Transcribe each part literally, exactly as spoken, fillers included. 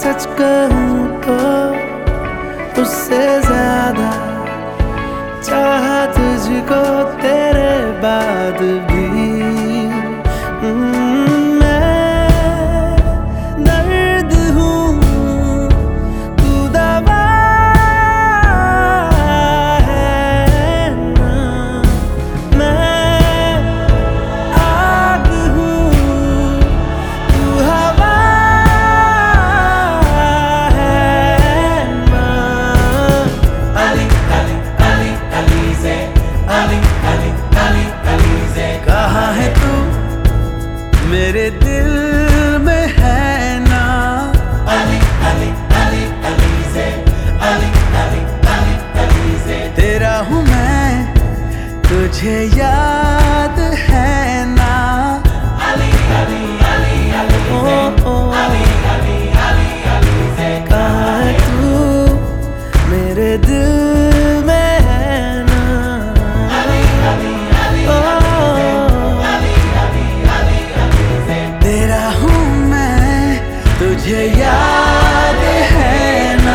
सच कहूँ तो उससे ज्यादा चाहा तुझको तेरे बाद भी। मैं दर्द हूँ तू दवा है ना, मैं आग हूँ तू हवा है ना। अली अली अली अलीज़े, अली अली अली अलीज़े, कहाँ है तू मेरे दिल में है ना। अली अली अली अलीज़े, अली अली अली अलीज़े, तेरा हूँ मैं तुझे याद है ना। अली अली अली अलीज़े, अली अली अली अलीज़े, कहाँ है तू मेरे दिल में है ना। अली अली अली अली अली अली अलीज़े, तेरा हूँ मैं तुझे याद है ना।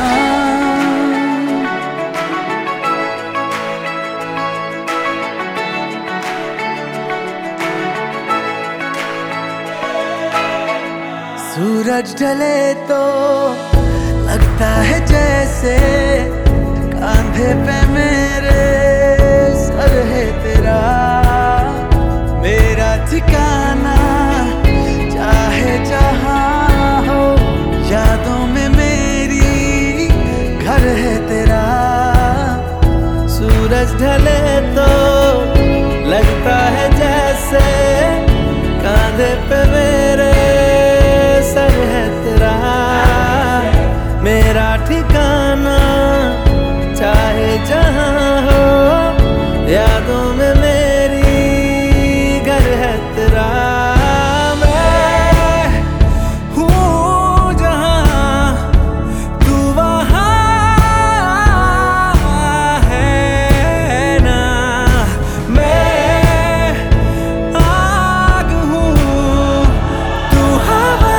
सूरज ढले तो लगता है जैसे कांधे पे मेरे सर है तेरा। मेरा ठिकाना चाहे जहाँ हो, यादों में मेरी घर है तेरा। सूरज ढले तो लगता है जैसे कांधे पे मेरे सर है तेरा। मेरा ठिकाना चाहे जहाँ हो, यादों में मेरी घर है तेरा। मैं हूँ जहाँ तू वहाँ है ना। मैं आग हूँ तू हवा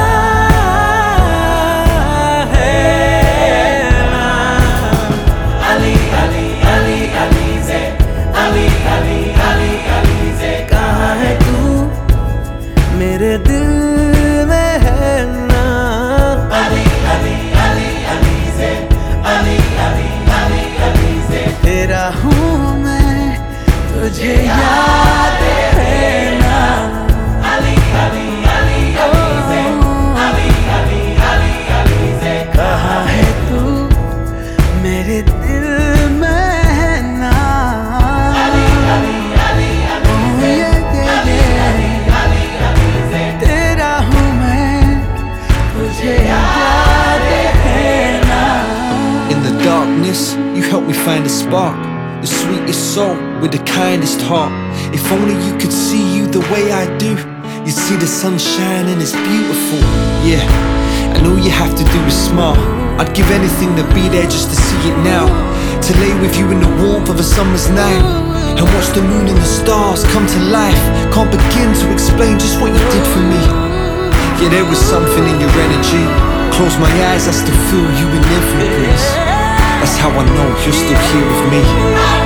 है ना। अली अली अली अलीज़े, अली अली अली अलीज़े, कहाँ है तू मेरे दिल में है ना। अली अली अली अलीज़े, अली अली अली अलीज़े, तेरा हूँ मैं तुझे याद है ना। अली अली अली अलीज़े, अली अली अली अलीज़े, कहाँ है तू मेरे दिल में है ना। अली अली अली अलीज़े, अली अली अलीज़े, तेरा हूँ मैं तुझे याद है ना। In the darkness, you helped me find a spark, the sweetest soul with the kindest heart. If only you could see you the way I do, you'd see the sunshine and it's beautiful. Yeah, and all you have to do is smile. I'd give anything to be there just to see it now, to lay with you in the warmth of a summer's night and watch the moon and the stars come to life. Can't begin to explain just what you did for me. Yeah, there was something in your energy. Close my eyes, I still feel you in every breeze. That's how I know you're still here with me.